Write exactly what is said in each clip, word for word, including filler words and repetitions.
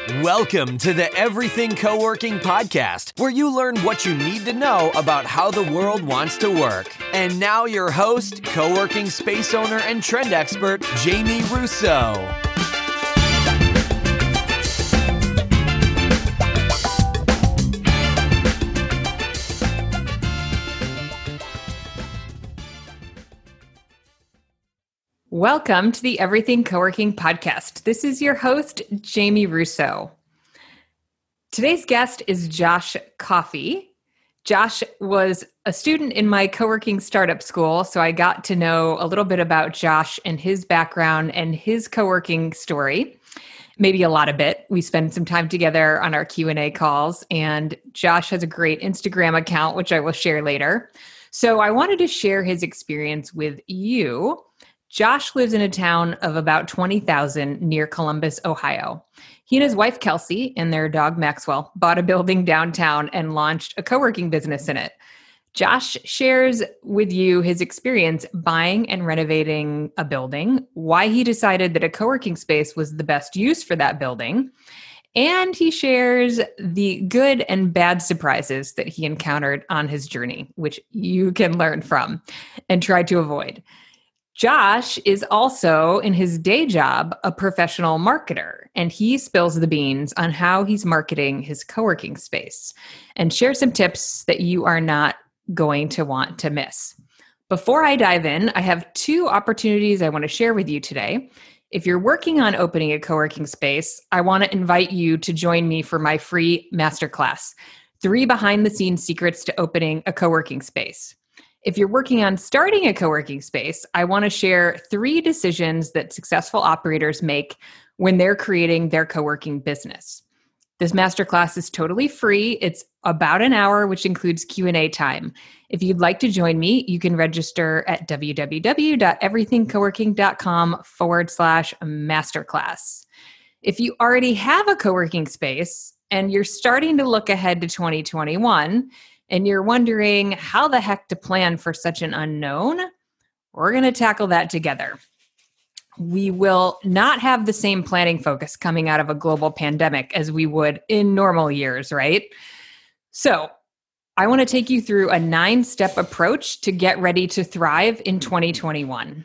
Welcome to the Everything Co-working Podcast, where you learn what you need to know about how the world wants to work. And now your host, co-working space owner and trend expert, Jamie Russo. Welcome to the Everything Co-working Podcast. This is your host, Jamie Russo. Today's guest is Josh Coffey. Josh was a student in my co-working startup school, so I got to know a little bit about Josh and his background and his co-working story. Maybe a lot of it. We spend some time together on our Q and A calls, and Josh has a great Instagram account, which I will share later. So I wanted to share his experience with you. Josh lives in a town of about twenty thousand near Columbus, Ohio. He and his wife, Kelsey, and their dog, Maxwell, bought a building downtown and launched a co-working business in it. Josh shares with you his experience buying and renovating a building, why he decided that a co-working space was the best use for that building, and he shares the good and bad surprises that he encountered on his journey, which you can learn from and try to avoid. Josh is also, in his day job, a professional marketer, and he spills the beans on how he's marketing his co-working space and shares some tips that you are not going to want to miss. Before I dive in, I have two opportunities I want to share with you today. If you're working on opening a co-working space, I want to invite you to join me for my free masterclass, Three Behind-the-Scenes Secrets to Opening a Co-working Space. If you're working on starting a co-working space, I want to share three decisions that successful operators make when they're creating their co-working business. This masterclass is totally free. It's about an hour, which includes Q and A time. If you'd like to join me, you can register at www.everythingcoworking.com forward slash masterclass. If you already have a co-working space and you're starting to look ahead to twenty twenty-one, and you're wondering how the heck to plan for such an unknown, we're going to tackle that together. We will not have the same planning focus coming out of a global pandemic as we would in normal years, right? So I want to take you through a nine-step approach to get ready to thrive in twenty twenty-one.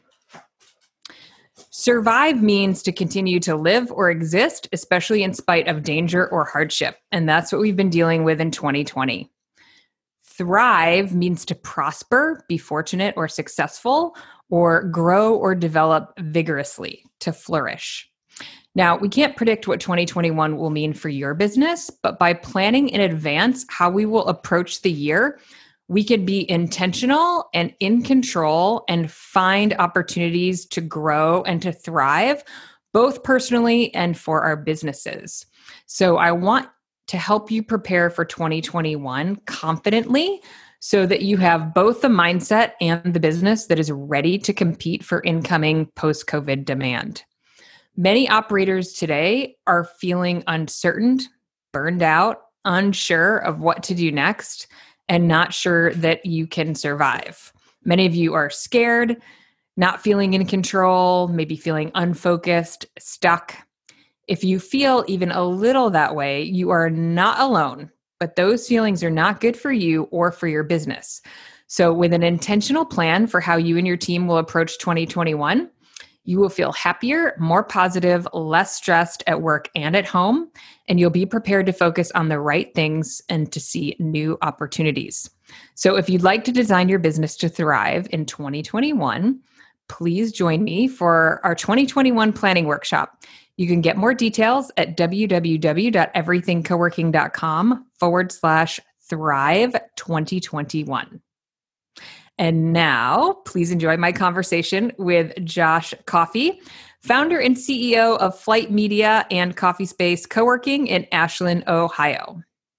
Survive means to continue to live or exist, especially in spite of danger or hardship. And that's what we've been dealing with in twenty twenty. Thrive means to prosper, be fortunate or successful, or grow or develop vigorously, to flourish. Now, we can't predict what twenty twenty-one will mean for your business, but by planning in advance how we will approach the year, we can be intentional and in control and find opportunities to grow and to thrive, both personally and for our businesses. So I want to help you prepare for twenty twenty-one confidently so that you have both the mindset and the business that is ready to compete for incoming post-COVID demand. Many operators today are feeling uncertain, burned out, unsure of what to do next, and not sure that you can survive. Many of you are scared, not feeling in control, maybe feeling unfocused, stuck. If you feel even a little that way, you are not alone, but those feelings are not good for you or for your business. So with an intentional plan for how you and your team will approach twenty twenty-one, you will feel happier, more positive, less stressed at work and at home, and you'll be prepared to focus on the right things and to see new opportunities. So if you'd like to design your business to thrive in twenty twenty-one, please join me for our twenty twenty-one planning workshop. You can get more details at www.everythingcoworking.com forward slash thrive 2021. And now, please enjoy my conversation with Josh Coffey, founder and C E O of Flight Media and Coffee Space Co-working in Ashland, Ohio.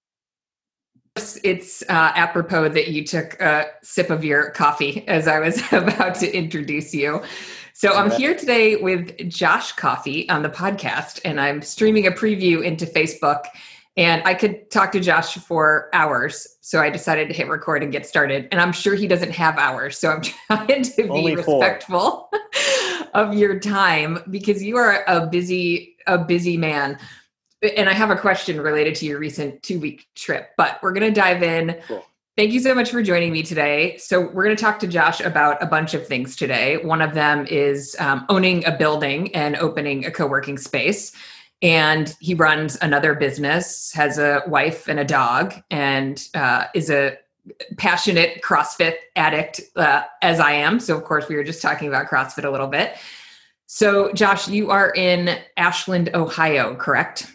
It's uh, apropos that you took a sip of your coffee as I was about to introduce you. So I'm here today with Josh Coffey on the podcast, and I'm streaming a preview into Facebook. And I could talk to Josh for hours, so I decided to hit record and get started. And I'm sure he doesn't have hours, so I'm trying to be Only respectful of your time because you are a busy, a busy man. And I have a question related to your recent two-week trip, but we're going to dive in. Cool. Thank you so much for joining me today. So we're going to talk to Josh about a bunch of things today. One of them is um, owning a building and opening a co-working space. And he runs another business, has a wife and a dog, and uh, is a passionate CrossFit addict, uh, as I am. So of course, we were just talking about CrossFit a little bit. So Josh, you are in Ashland, Ohio, correct?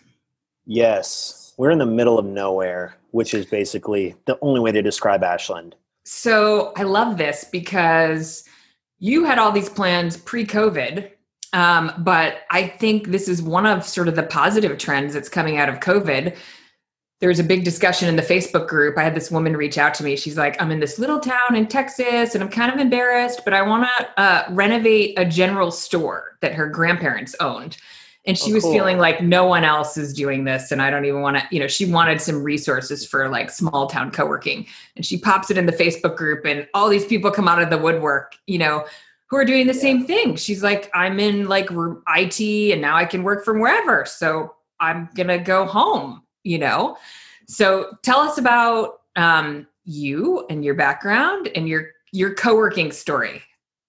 Yes. We're in the middle of nowhere, which is basically the only way to describe Ashland. So I love this because you had all these plans pre-COVID, um, but I think this is one of sort of the positive trends that's coming out of COVID. There was a big discussion in the Facebook group. I had this woman reach out to me. She's like, I'm in this little town in Texas and I'm kind of embarrassed, but I want to uh, renovate a general store that her grandparents owned. And she oh, was cool. feeling like no one else is doing this. And I don't even want to, you know, she wanted some resources for like small town co-working. And she pops it in the Facebook group and all these people come out of the woodwork, you know, who are doing the yeah. same thing. She's like, I'm in like I T and now I can work from wherever. So I'm going to go home, you know? So tell us about um, you and your background and your, your co-working story.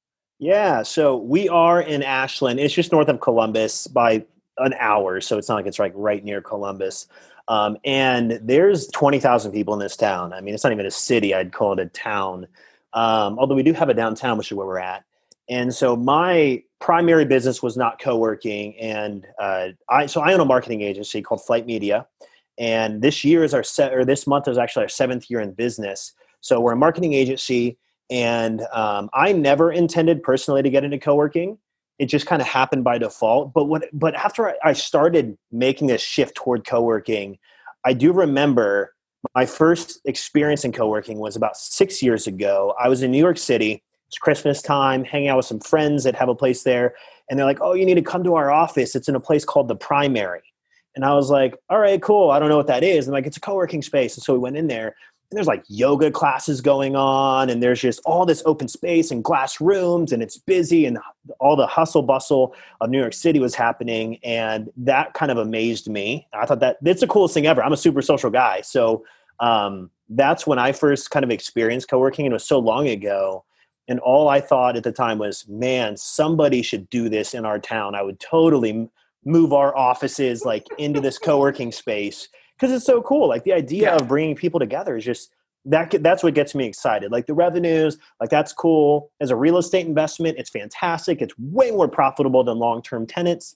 Yeah, so we are in Ashland. It's just north of Columbus by an hour, so it's not like it's like right near Columbus. Um, and there's twenty thousand people in this town. I mean, it's not even a city. I'd call it a town. Um, although we do have a downtown, which is where we're at. And so my primary business was not co-working. And uh, I so I own a marketing agency called Flight Media. And this year is our set, or this month is actually our seventh year in business. So we're a marketing agency. And um, I never intended personally to get into co-working. It just kind of happened by default. But what, but after I started making this shift toward co-working, I do remember my first experience in co-working was about six years ago. I was in New York City. It's Christmas time, hanging out with some friends that have a place there. And they're like, oh, you need to come to our office. It's in a place called The Primary. And I was like, all right, cool. I don't know what that is. And like, it's a co-working space. And so we went in there. And there's like yoga classes going on, and there's just all this open space and glass rooms, and it's busy, and all the hustle bustle of New York City was happening. And that kind of amazed me. I thought that that's the coolest thing ever. I'm a super social guy. So um, that's when I first kind of experienced co-working, and it was so long ago. And all I thought at the time was, man, somebody should do this in our town. I would totally move our offices like into this co-working space. Because it's so cool. Like the idea yeah. of bringing people together is just, that. that's what gets me excited. Like the revenues, like that's cool. As a real estate investment, it's fantastic. It's way more profitable than long-term tenants.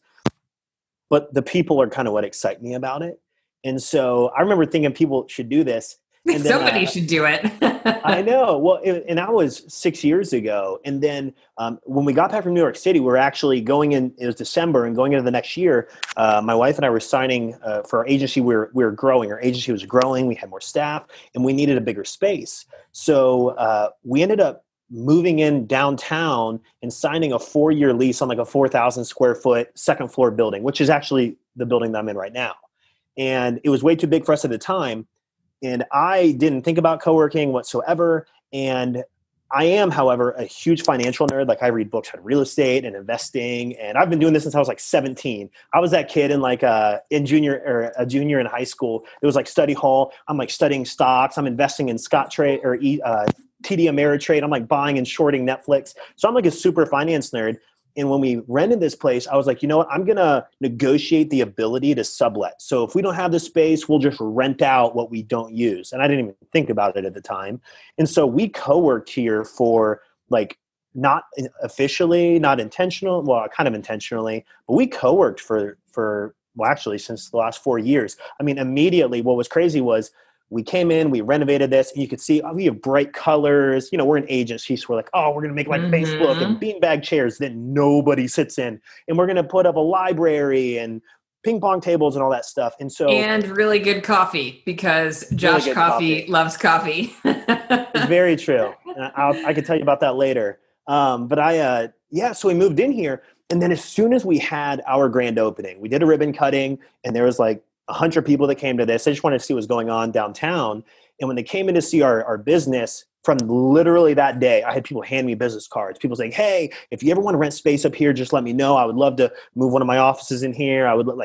But the people are kind of what excite me about it. And so I remember thinking people should do this. And then, Somebody uh, should do it. I know. Well, it, and that was six years ago. And then um, when we got back from New York City, we were actually going in, it was December, and going into the next year, uh, my wife and I were signing uh, for our agency. We were, we were growing. Our agency was growing. We had more staff, and we needed a bigger space. So uh, we ended up moving in downtown and signing a four-year lease on like a four thousand square foot second floor building, which is actually the building that I'm in right now. And it was way too big for us at the time. And I didn't think about co-working whatsoever. And I am, however, a huge financial nerd. Like I read books on real estate and investing. And I've been doing this since I was like seventeen. I was that kid in like a, in junior or a junior in high school. It was like study hall. I'm like studying stocks. I'm investing in Scottrade or uh, T D Ameritrade. I'm like buying and shorting Netflix. So I'm like a super finance nerd. And when we rented this place, I was like, you know what? I'm going to negotiate the ability to sublet. So if we don't have the space, we'll just rent out what we don't use. And I didn't even think about it at the time. And so we co-worked here for like not officially, not intentional, well, kind of intentionally, but we co-worked for, for, well, actually since the last four years. I mean, immediately what was crazy was we came in, we renovated this, and you could see, oh, we have bright colors. You know, we're an agency, so we're like, oh, we're going to make like mm-hmm. Facebook and beanbag chairs that nobody sits in. And we're going to put up a library and ping pong tables and all that stuff. And so, and really good coffee, because Josh really coffee, coffee loves coffee. It's very true. And I'll, I can tell you about that later. Um, but I, uh, yeah, so we moved in here. And then as soon as we had our grand opening, we did a ribbon cutting, and there was like a hundred people that came to this. They just wanted to see what was going on downtown. And when they came in to see our, our business, from literally that day, I had people hand me business cards. People saying, hey, if you ever want to rent space up here, just let me know. I would love to move one of my offices in here. I would like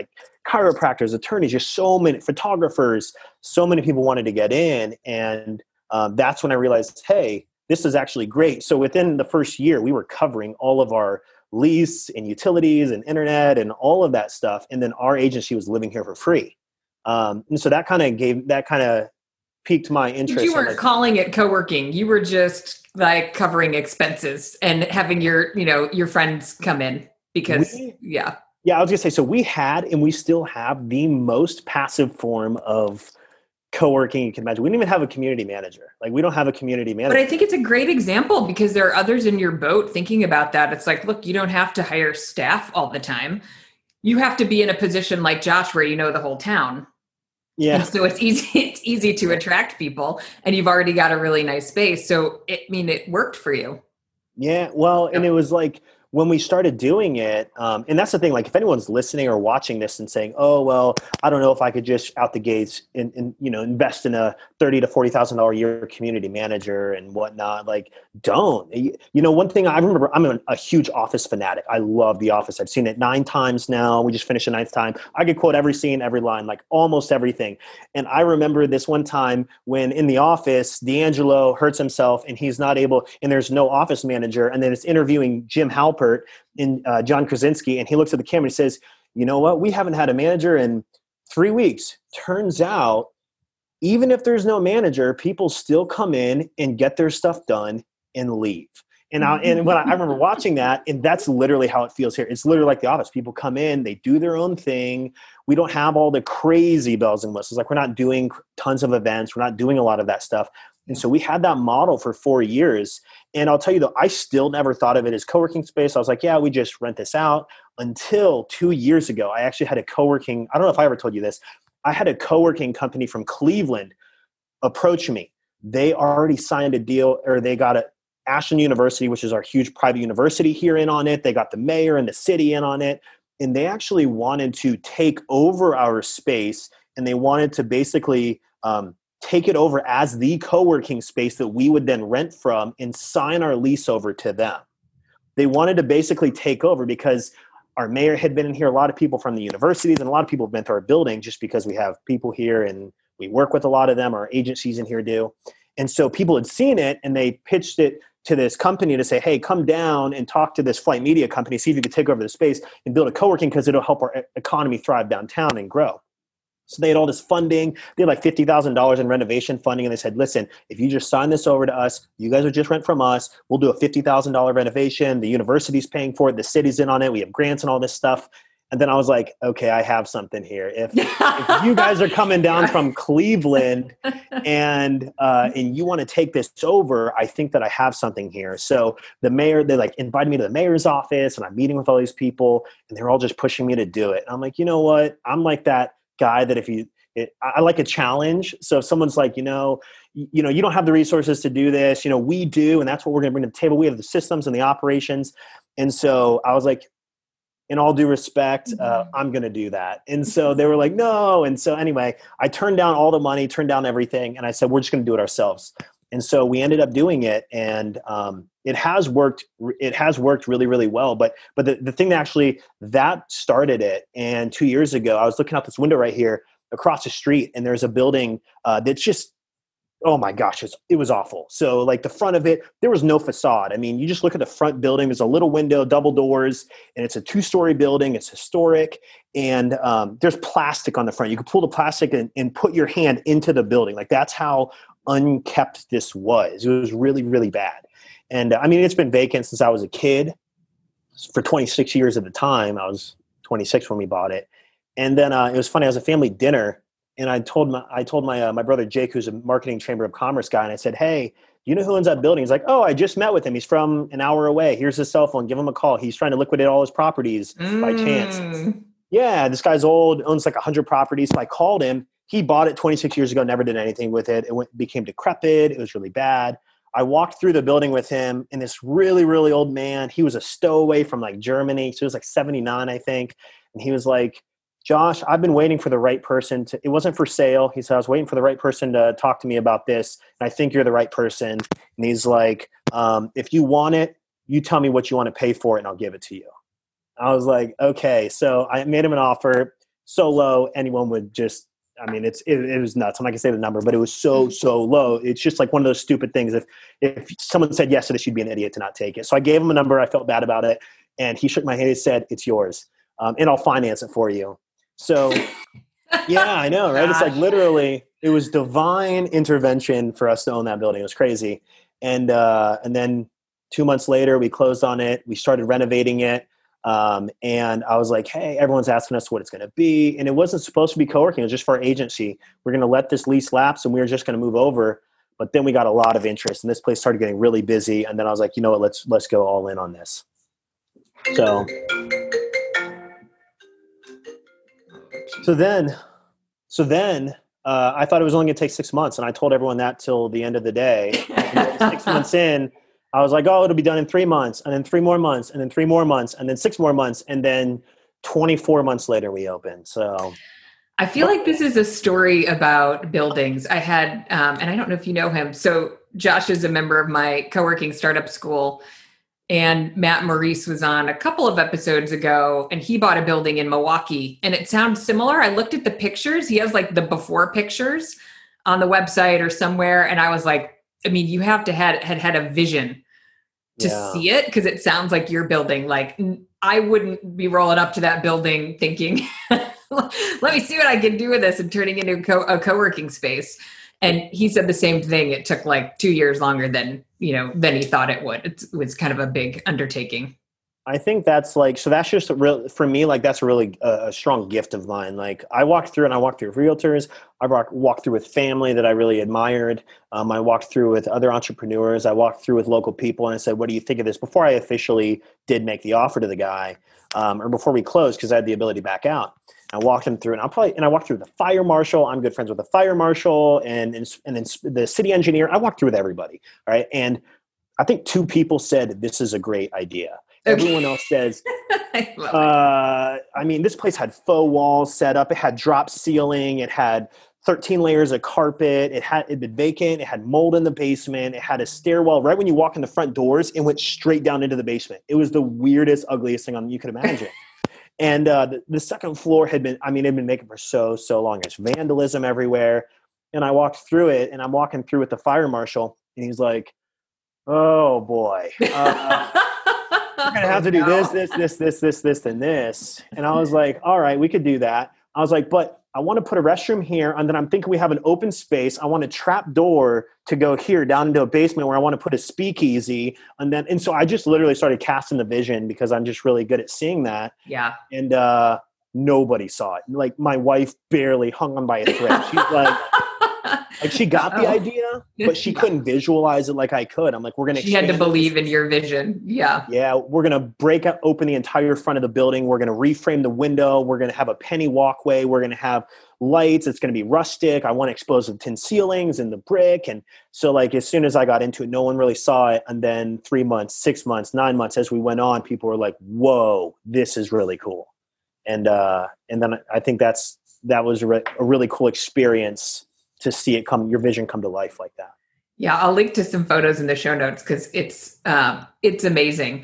chiropractors, attorneys, just so many photographers, so many people wanted to get in. And um, that's when I realized, hey, this is actually great. So within the first year, we were covering all of our lease and utilities and internet and all of that stuff. And then our agency was living here for free. Um, and so that kind of gave, that kind of piqued my interest. You weren't like, calling it co-working. You were just like covering expenses and having your, you know, your friends come in because we, yeah. Yeah. I was gonna say, so we had, and we still have the most passive form of co-working you can imagine. We don't even have a community manager. Like we don't have a community manager. But I think it's a great example because there are others in your boat thinking about that. It's like, look, you don't have to hire staff all the time. You have to be in a position like Josh where you know the whole town. Yeah. And so it's easy, it's easy to attract people and you've already got a really nice space. So it I mean it worked for you. Yeah. Well, and it was like, when we started doing it, um, and that's the thing, like if anyone's listening or watching this and saying, oh, well, I don't know if I could just out the gates and, and you know, invest in a thirty to forty thousand dollars a year community manager and whatnot, like don't. You know, one thing I remember, I'm a, a huge Office fanatic. I love The Office. I've seen it nine times now. We just finished the ninth time. I could quote every scene, every line, like almost everything. And I remember this one time when in The Office, D'Angelo hurts himself and he's not able, and there's no office manager. And then it's interviewing Jim Halpert in uh, John Krasinski, and he looks at the camera and he says, you know what, we haven't had a manager in three weeks. Turns out, even if there's no manager, people still come in and get their stuff done and leave. And I, and when I, I remember watching that, and that's literally how it feels here. It's literally like The Office. People come in, they do their own thing. We don't have all the crazy bells and whistles. Like we're not doing tons of events. We're not doing a lot of that stuff. And so we had that model for four years. And I'll tell you though, I still never thought of it as co-working space. I was like, yeah, we just rent this out until two years ago. I actually had a co-working, I don't know if I ever told you this. I had a co-working company from Cleveland approach me. They already signed a deal, or they got a Ashland University, which is our huge private university here, in on it. They got the mayor and the city in on it. And they actually wanted to take over our space, and they wanted to basically um, take it over as the co-working space that we would then rent from and sign our lease over to them. They wanted to basically take over because our mayor had been in here, a lot of people from the universities, and a lot of people have been to our building just because we have people here and we work with a lot of them. Our agencies in here do. And so people had seen it and they pitched it to this company to say, hey, come down and talk to this flight media company, see if you could take over the space and build a co-working because it'll help our economy thrive downtown and grow. So they had all this funding. They had like fifty thousand dollars in renovation funding. And they said, listen, if you just sign this over to us, you guys will just rent from us. We'll do a fifty thousand dollars renovation. The university's paying for it. The city's in on it. We have grants and all this stuff. And then I was like, okay, I have something here. If, if you guys are coming down from Cleveland and uh, and you want to take this over, I think that I have something here. So the mayor, they like invited me to the mayor's office, and I'm meeting with all these people, and they're all just pushing me to do it. And I'm like, you know what? I'm like that guy that if you, it, I like a challenge. So if someone's like, you know, you, you know, you don't have the resources to do this, you know, we do, and that's what we're going to bring to the table. We have the systems and the operations. And so I was like, in all due respect, uh, I'm going to do that. And so they were like, no. And so anyway, I turned down all the money, turned down everything. And I said, we're just going to do it ourselves. And so we ended up doing it. And um, it has worked. It has worked really, really well. But but the, the thing that actually that started it. And two years ago, I was looking out this window right here across the street, and there's a building uh, that's just, oh my gosh, it's, it was awful. So like the front of it, there was no facade. I mean, you just look at the front building, there's a little window, double doors, and it's a two-story building. It's historic. And um, there's plastic on the front. You can pull the plastic and, and put your hand into the building. Like that's how unkept this was. It was really, really bad. And uh, I mean, it's been vacant since I was a kid for twenty-six years at the time. I was twenty-six when we bought it. And then uh, it was funny. I was at a family dinner, and I told my I told my uh, my brother Jake, who's a marketing chamber of commerce guy, and I said, "Hey, you know who owns that building?" He's like, "Oh, I just met with him. He's from an hour away. Here's his cell phone. Give him a call. He's trying to liquidate all his properties mm. by chance." Yeah, this guy's old, owns like a hundred properties. So I called him. He bought it twenty-six years ago, never did anything with it. It went, became decrepit. It was really bad. I walked through the building with him, and this really, really old man, he was a stowaway from like Germany. So he was like seventy-nine, I think. And he was like, "Josh, I've been waiting for the right person to, it wasn't for sale." He said, "I was waiting for the right person to talk to me about this. And I think you're the right person." And he's like, um, "If you want it, you tell me what you want to pay for it and I'll give it to you." I was like, okay. So I made him an offer. so low, anyone would just, I mean, it's, it, it was nuts. I'm not gonna say the number, but it was so, so low. It's just like one of those stupid things. If, if someone said yes to this, you'd be an idiot to not take it. So I gave him a number. I felt bad about it. And he shook my hand and said, it's yours. Um, and I'll finance it for you. So yeah, I know, right? It's like literally, it was divine intervention for us to own that building. It was crazy. And, uh, and then two months later, we closed on it. We started renovating it. Um, and I was like, hey, everyone's asking us what it's going to be. And it wasn't supposed to be co-working. It was just for our agency. We're going to let this lease lapse and we were just going to move over. But then we got a lot of interest and this place started getting really busy. And then I was like, you know what, let's, let's go all in on this. So, so then, so then, uh, I thought it was only going to take six months. And I told everyone that till the end of the day. And six months in, I was like, oh, it'll be done in three months and then three more months and then three more months and then six more months. And then twenty-four months later we opened. So I feel like this is a story about buildings. I had, um, and I don't know if you know him. So Josh is a member of my co-working startup school, and Matt Maurice was on a couple of episodes ago, and he bought a building in Milwaukee, and it sounds similar. I looked at the pictures. He has like the before pictures on the website or somewhere. And I was like, I mean, you have to had had had a vision to yeah. see it, because it sounds like your building. Like I wouldn't be rolling up to that building thinking, let me see what I can do with this and turning into a, co- a co-working space. And he said the same thing. It took like two years longer than, you know, than he thought it would. It was kind of a big undertaking. I think that's like, so that's just a real, for me, like that's a really uh, a strong gift of mine. Like I walked through and I walked through with realtors. I walked, walked through with family that I really admired. Um, I walked through with other entrepreneurs. I walked through with local people and I said, what do you think of this? Before I officially did make the offer to the guy, um, or before we closed, because I had the ability to back out. I walked him through and I'll probably, and I walked through the fire marshal. I'm good friends with the fire marshal and, and, and then the city engineer. I walked through with everybody. All right. And I think two people said, this is a great idea. Okay. Everyone else says, I, uh, I mean, this place had faux walls set up. It had drop ceiling. It had thirteen layers of carpet. It had, it'd been vacant. It had mold in the basement. It had a stairwell. Right when you walk in the front doors, it went straight down into the basement. It was the weirdest, ugliest thing on you could imagine. And uh, the, the second floor had been, I mean, it had been vacant for so, so long. There's vandalism everywhere. And I walked through it and I'm walking through with the fire marshal and he's like, oh boy. Uh, We're going to have to do this, this, this, this, this, this, and this. And I was like, all right, we could do that. I was like, but I want to put a restroom here. And then I'm thinking we have an open space. I want a trap door to go here down into a basement where I want to put a speakeasy. And then, and so I just literally started casting the vision because I'm just really good at seeing that. Yeah. And uh, nobody saw it. Like my wife barely hung on by a thread. She's like, like she got the idea, but she couldn't visualize it like I could. I'm like, we're going to, she had to believe in your vision. Yeah. Yeah. We're going to break up, open the entire front of the building. We're going to reframe the window. We're going to have a penny walkway. We're going to have lights. It's going to be rustic. I want to expose the tin ceilings and the brick. And so like, as soon as I got into it, no one really saw it. And then three months, six months, nine months, as we went on, people were like, whoa, this is really cool. And, uh, and then I think that's, that was a, re- a really cool experience to see it come, your vision come to life like that. Yeah. I'll link to some photos in the show notes because it's, um, it's amazing.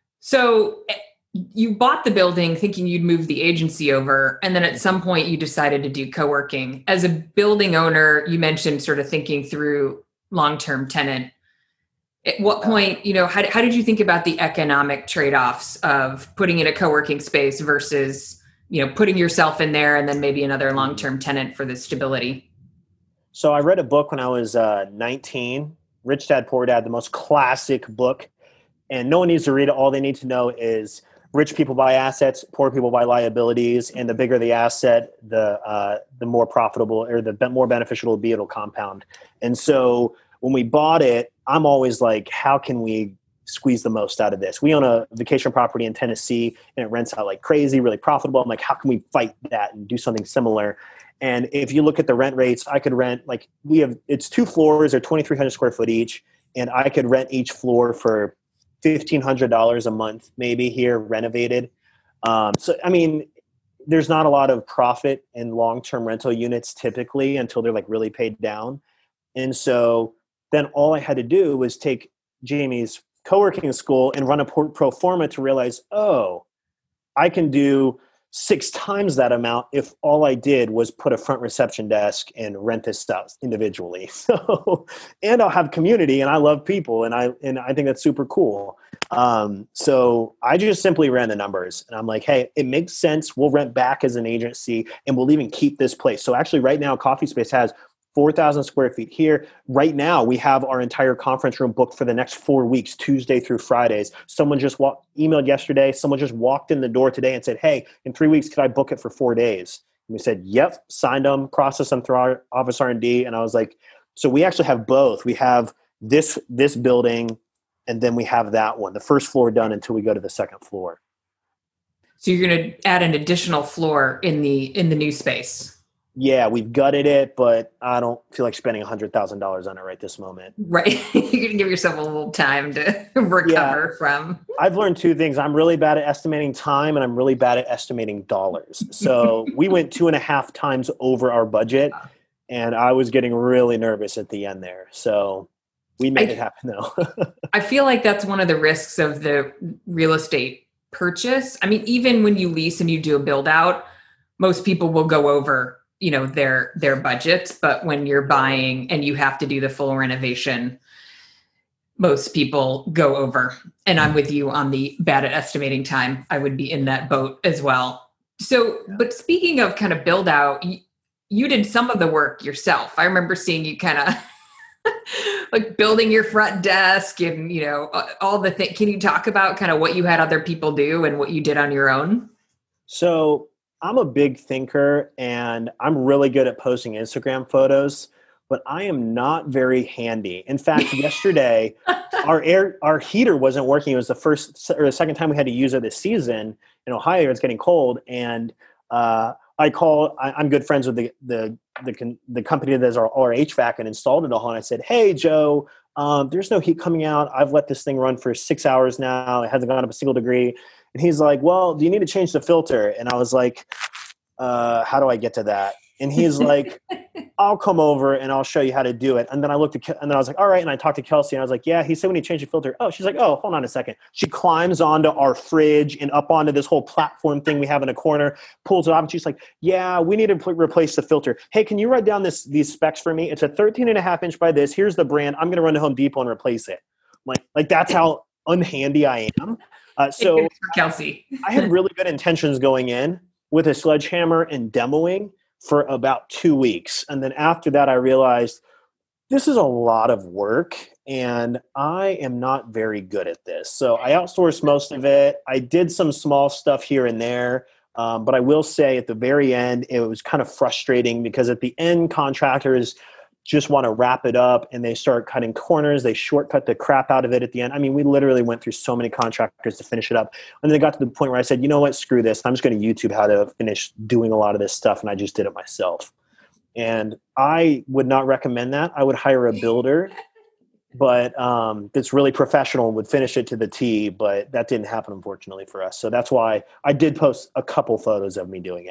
So you bought the building thinking you'd move the agency over. And then at some point you decided to do co-working. As a building owner, you mentioned sort of thinking through long-term tenant. At what point, you know, how, how did you think about the economic trade-offs of putting in a co-working space versus, you know, putting yourself in there and then maybe another long-term tenant for the stability? So I read a book when I was uh, nineteen, Rich Dad, Poor Dad, the most classic book. And no one needs to read it. All they need to know is rich people buy assets, poor people buy liabilities. And the bigger the asset, the uh, the more profitable or the more beneficial it'll be, it'll compound. And so when we bought it, I'm always like, how can we squeeze the most out of this? We own a vacation property in Tennessee and it rents out like crazy, really profitable. I'm like, how can we fight that and do something similar? And if you look at the rent rates, I could rent like we have, it's two floors, they're twenty-three hundred square foot each. And I could rent each floor for fifteen hundred dollars a month, maybe here renovated. Um, so, I mean, there's not a lot of profit in long-term rental units typically until they're like really paid down. And so then all I had to do was take Jamie's co-working school and run a pro forma to realize, oh, I can do six times that amount if all I did was put a front reception desk and rent this stuff individually. So, and I'll have community, and I love people, and I and I think that's super cool. Um, so I just simply ran the numbers, and I'm like, hey, it makes sense. We'll rent back as an agency, and we'll even keep this place. So actually, right now, Coffee Space has four thousand square feet here. Right now, we have our entire conference room booked for the next four weeks, Tuesday through Fridays. Someone just walked, emailed yesterday. Someone just walked in the door today and said, hey, in three weeks, could I book it for four days? And we said, yep, signed them, processed them through our office R and D. And I was like, so we actually have both. We have this, this building, and then we have that one, the first floor done until we go to the second floor. So you're going to add an additional floor in the in the new space. Yeah, we've gutted it, but I don't feel like spending one hundred thousand dollars on it right this moment. Right. You can give yourself a little time to recover yeah. from. I've learned two things. I'm really bad at estimating time, and I'm really bad at estimating dollars. So we went two and a half times over our budget, and I was getting really nervous at the end there. So we made I, it happen, though. I feel like that's one of the risks of the real estate purchase. I mean, even when you lease and you do a build out, most people will go over you know, their, their budgets, but when you're buying and you have to do the full renovation, most people go over. And I'm with you on the bad at estimating time. I would be in that boat as well. So, but speaking of kind of build out, you, you did some of the work yourself. I remember seeing you kind of like building your front desk and, you know, all the things. Can you talk about kind of what you had other people do and what you did on your own? So I'm a big thinker, and I'm really good at posting Instagram photos, but I am not very handy. In fact, yesterday, our air, our heater wasn't working. It was the first or the second time we had to use it this season in Ohio. It's getting cold, and uh, I call. I, I'm good friends with the the the, the company that does our, our H V A C and installed it all. And I said, "Hey, Joe, um, there's no heat coming out. I've let this thing run for six hours now. It hasn't gone up a single degree." And he's like, well, do you need to change the filter? And I was like, uh, how do I get to that? And he's like, I'll come over and I'll show you how to do it. And then I looked at, and then I was like, all right. And I talked to Kelsey, and I was like, yeah, he said when you change the filter. Oh, she's like, oh, hold on a second. She climbs onto our fridge and up onto this whole platform thing we have in a corner, pulls it off. And she's like, yeah, we need to pl- replace the filter. Hey, can you write down this, these specs for me? It's a thirteen and a half inch by this. Here's the brand. I'm going to run to Home Depot and replace it. Like, like that's how unhandy I am. Uh, so Kelsey, I had really good intentions going in with a sledgehammer and demoing for about two weeks. And then after that, I realized this is a lot of work, and I am not very good at this. So I outsourced most of it. I did some small stuff here and there. Um, but I will say at the very end, it was kind of frustrating because at the end, contractors just want to wrap it up, and they start cutting corners. They shortcut the crap out of it at the end. I mean, we literally went through so many contractors to finish it up. And then they got to the point where I said, you know what, screw this. I'm just going to YouTube how to finish doing a lot of this stuff. And I just did it myself. And I would not recommend that. I would hire a builder, but um, that's really professional and would finish it to the T, but that didn't happen, unfortunately, for us. So that's why I did post a couple photos of me doing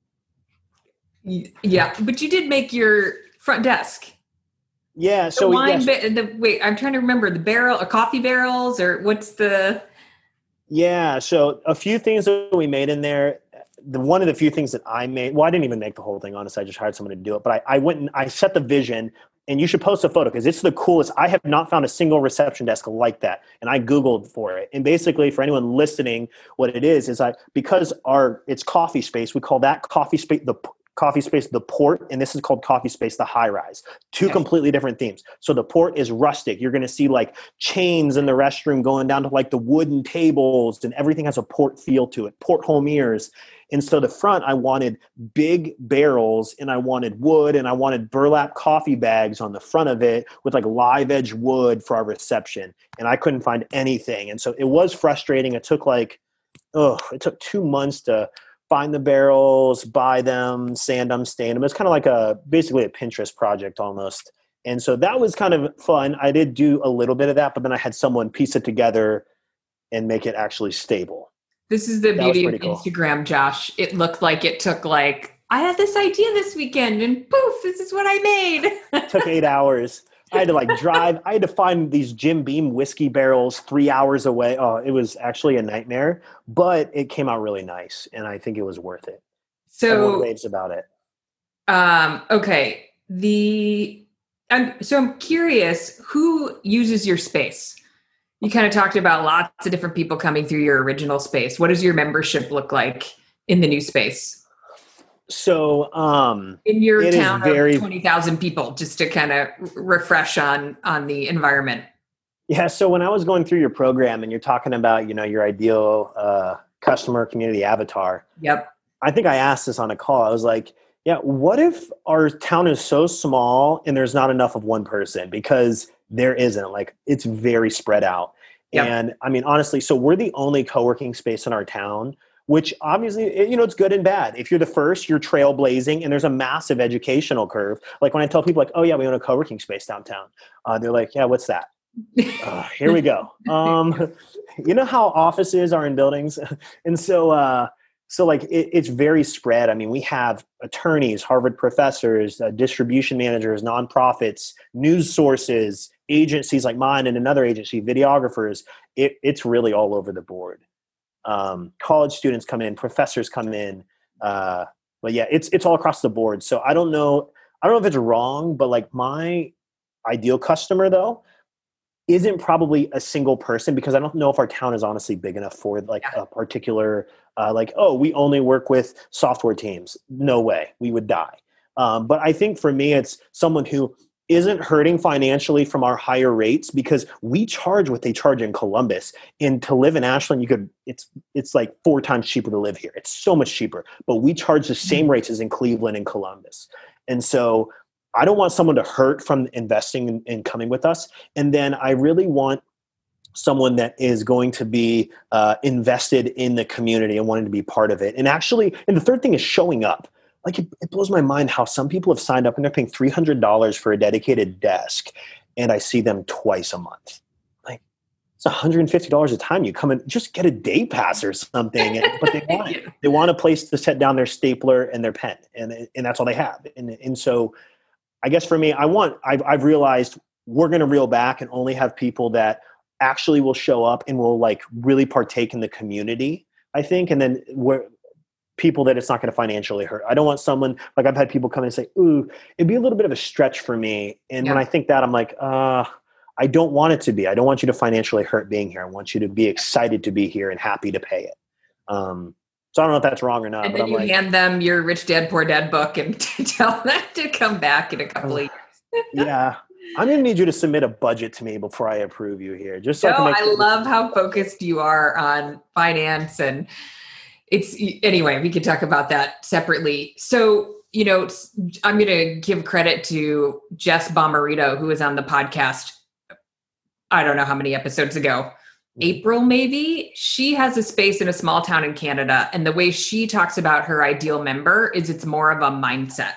it. Yeah, but you did make your front desk. Yeah. So the wine, yes. ba- the, wait, I'm trying to remember the barrel or coffee barrels or what's the. Yeah. So a few things that we made in there. The one of the few things that I made. Well, I didn't even make the whole thing. Honestly, I just hired someone to do it. But I, I went and I set the vision. And you should post a photo because it's the coolest. I have not found a single reception desk like that. And I Googled for it. And basically for anyone listening, what it is, is I, because our, it's Coffee Space, we call that Coffee Space, the Coffee Space, the Port. And this is called Coffee Space, the High Rise. Two okay. completely different themes. So the Port is rustic. You're going to see like chains in the restroom going down to like the wooden tables, and everything has a port feel to it. Port home ears. And so the front, I wanted big barrels, and I wanted wood, and I wanted burlap coffee bags on the front of it with like live edge wood for our reception. And I couldn't find anything. And so it was frustrating. It took like, oh, it took two months to find the barrels, buy them, sand them, stain them. It's kind of like a, basically a Pinterest project almost. And so that was kind of fun. I did do a little bit of that, but then I had someone piece it together and make it actually stable. This is the That beauty was of pretty cool. Instagram, Josh. It looked like it took like, I had this idea this weekend and poof, this is what I made. It took eight hours. I had to like drive. I had to find these Jim Beam whiskey barrels three hours away. Oh, it was actually a nightmare, but it came out really nice, and I think it was worth it. Everyone So, raves about it. um, okay. The I'm so I'm curious who uses your space. You kind of talked about lots of different people coming through your original space. What does your membership look like in the new space? So, um, In your it is town very- of twenty thousand people, just to kind of refresh on on the environment. yeah. So when I was going through your program and you're talking about, you know, your ideal uh, customer community avatar, Yep. I think I asked this on a call. I was like, yeah, what if our town is so small and there's not enough of one person? Because there isn't. Like, it's very spread out. Yep. And I mean, honestly, so we're the only co-working space in our town, which obviously, you know, it's good and bad. If you're the first, you're trailblazing, and there's a massive educational curve. Like when I tell people like, oh yeah, we own a co-working space downtown. Uh, they're like, yeah, what's that? uh, here we go. Um, you know how offices are in buildings? And so, uh, so like it, it's very spread. I mean, we have attorneys, Harvard professors, uh, distribution managers, nonprofits, news sources, agencies like mine and another agency, videographers. It, it's really all over the board. Um, college students come in, professors come in. Uh, but yeah, it's it's all across the board. So I don't know. I don't know if it's wrong, but like my ideal customer though isn't probably a single person, because I don't know if our town is honestly big enough for like Yeah. a particular, uh, like, oh, we only work with software teams. No way, we would die. Um, but I think for me, it's someone who isn't hurting financially from our higher rates, because we charge what they charge in Columbus. And to live in Ashland, you could, it's, it's like four times cheaper to live here. It's so much cheaper, but we charge the same rates as in Cleveland and Columbus. And so I don't want someone to hurt from investing in, in coming with us. And then I really want someone that is going to be uh, invested in the community and wanting to be part of it. And actually, and the third thing is showing up. Like it, it blows my mind how some people have signed up and they're paying three hundred dollars for a dedicated desk, and I see them twice a month. Like it's one hundred fifty dollars a time. You come and just get a day pass or something, and, but they want it. They want a place to set down their stapler and their pen, and and that's all they have. And and so, I guess for me, I want I've I've realized we're going to reel back and only have people that actually will show up and will like really partake in the community, I think, and then we're people that it's not going to financially hurt. I don't want someone like I've had people come in and say, ooh, it'd be a little bit of a stretch for me. And Yeah. when I think that, I'm like, uh, I don't want it to be. I don't want you to financially hurt being here. I want you to be excited to be here and happy to pay it. Um, so I don't know if that's wrong or not. And but then I'm you like, hand them your Rich Dad Poor Dad book and tell them to come back in a couple of years. yeah, I'm going to need you to submit a budget to me before I approve you here. Just so No, I can make I sure- love how focused you are on finance, and it's anyway, we could talk about that separately. So, you know, it's- I'm going to give credit to Jess Bomarito, who was on the podcast. I don't know how many episodes ago, April, maybe. She has a space in a small town in Canada. And the way she talks about her ideal member is it's more of a mindset.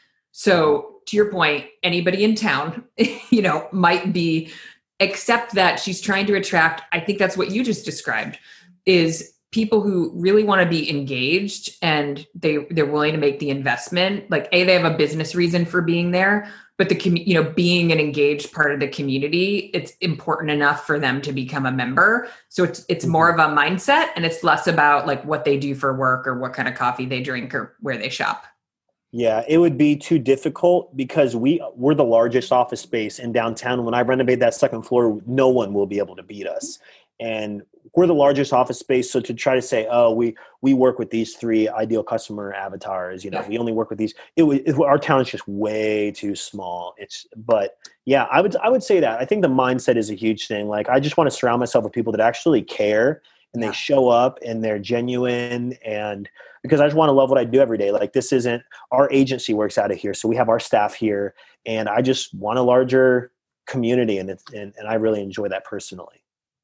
So to your point, anybody in town, you know, might be, except that she's trying to attract, I think that's what you just described, is people who really want to be engaged and they, they're willing to make the investment. Like, A, they have a business reason for being there, but the, commu- you know, being an engaged part of the community, it's important enough for them to become a member. So it's, it's more of a mindset, and it's less about like what they do for work or what kind of coffee they drink or where they shop. Yeah, it would be too difficult because we, we're the largest office space in downtown. When I renovate that second floor, no one will be able to beat us. And we're the largest office space. So to try to say, oh, we we work with these three ideal customer avatars, you know, Yeah. we only work with these. It would it, our town is just way too small. It's but yeah, I would I would say that. I think the mindset is a huge thing. Like I just want to surround myself with people that actually care and Yeah. they show up and they're genuine, and because I just want to love what I do every day. Like this isn't our agency works out of here, so we have our staff here, and I just want a larger community, and it's, and, and I really enjoy that personally.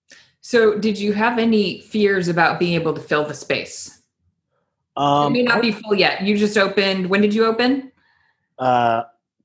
So did you have any fears about being able to fill the space? Um, it may not I- be full yet. You just opened. When did you open? uh,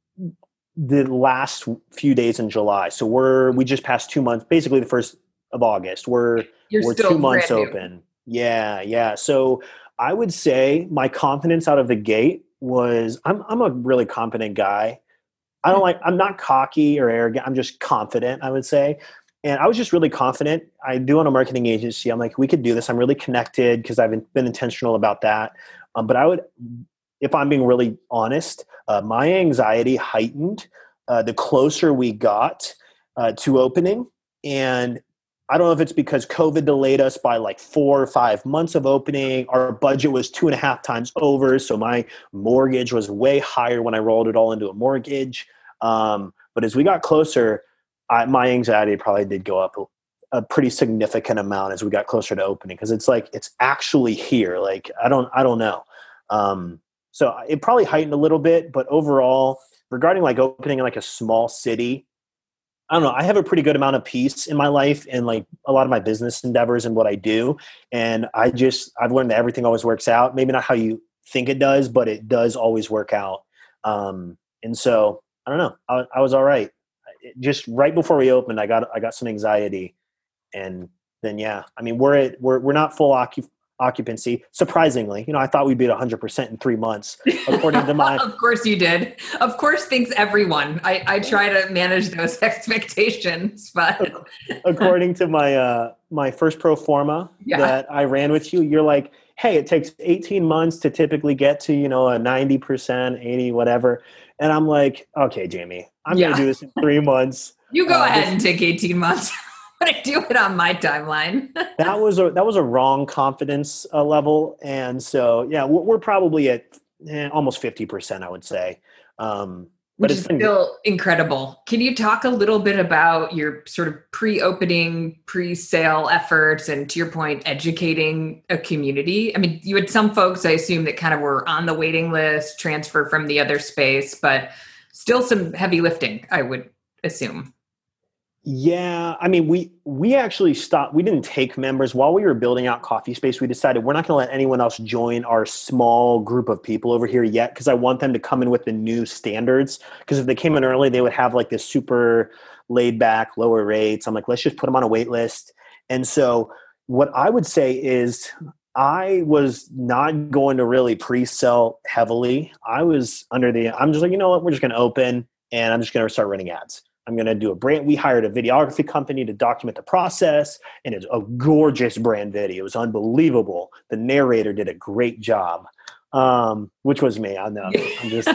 the last few days in July. So we're we just passed two months, basically the first of August. We're You're we're still two months brand new. open. Yeah, yeah. So I would say my confidence out of the gate was I'm I'm a really confident guy. I don't like, I'm not cocky or arrogant. I'm just confident, I would say. And I was just really confident. I do own a marketing agency. I'm like, we could do this. I'm really connected because I've been, been intentional about that. Um, but I would, if I'm being really honest, uh, my anxiety heightened uh, the closer we got uh, to opening. And I don't know if it's because COVID delayed us by like four or five months of opening. Our budget was two and a half times over. So my mortgage was way higher when I rolled it all into a mortgage. Um, but as we got closer, I, my anxiety probably did go up a, a pretty significant amount as we got closer to opening. Cause it's like, it's actually here. Like, I don't, I don't know. Um, so it probably heightened a little bit, but overall regarding like opening in like a small city, I don't know. I have a pretty good amount of peace in my life and like a lot of my business endeavors and what I do. And I just, I've learned that everything always works out. Maybe not how you think it does, but it does always work out. Um, and so I don't know. I, I was all right. Just right before we opened, I got, I got some anxiety and then, yeah, I mean, we're at, we're, we're not full occup- occupancy. Surprisingly, you know, I thought we'd be at a hundred percent in three months, according to my, of course you did. Of course, thinks everyone, I, I try to manage those expectations, but according to my, uh, my first pro forma yeah. that I ran with you, you're like, hey, it takes eighteen months to typically get to, you know, a ninety percent, eighty, whatever. And I'm like, okay, Jamie, I'm yeah. going to do this in three months. You go uh, ahead this, and take eighteen months. I'm going to do it on my timeline. that was a, that was a wrong confidence uh, level. And so, yeah, we're, we're probably at eh, almost fifty percent, I would say. Um, Which is still good. Incredible. Can you talk a little bit about your sort of pre-opening, pre-sale efforts and, to your point, educating a community? I mean, you had some folks, I assume, that kind of were on the waiting list, transfer from the other space, but still some heavy lifting, I would assume. Yeah. I mean, we, we actually stopped, we didn't take members while we were building out Coffee Space. We decided we're not going to let anyone else join our small group of people over here yet. Cause I want them to come in with the new standards. Cause if they came in early, they would have like this super laid back, lower rates. I'm like, let's just put them on a wait list. And so what I would say is I was not going to really pre-sell heavily. I was under the, I'm just like, you know what, we're just going to open and I'm just going to start running ads. I'm going to do a brand. We hired a videography company to document the process, and it's a gorgeous brand video. It was unbelievable. The narrator did a great job, um, which was me. I know. I'm just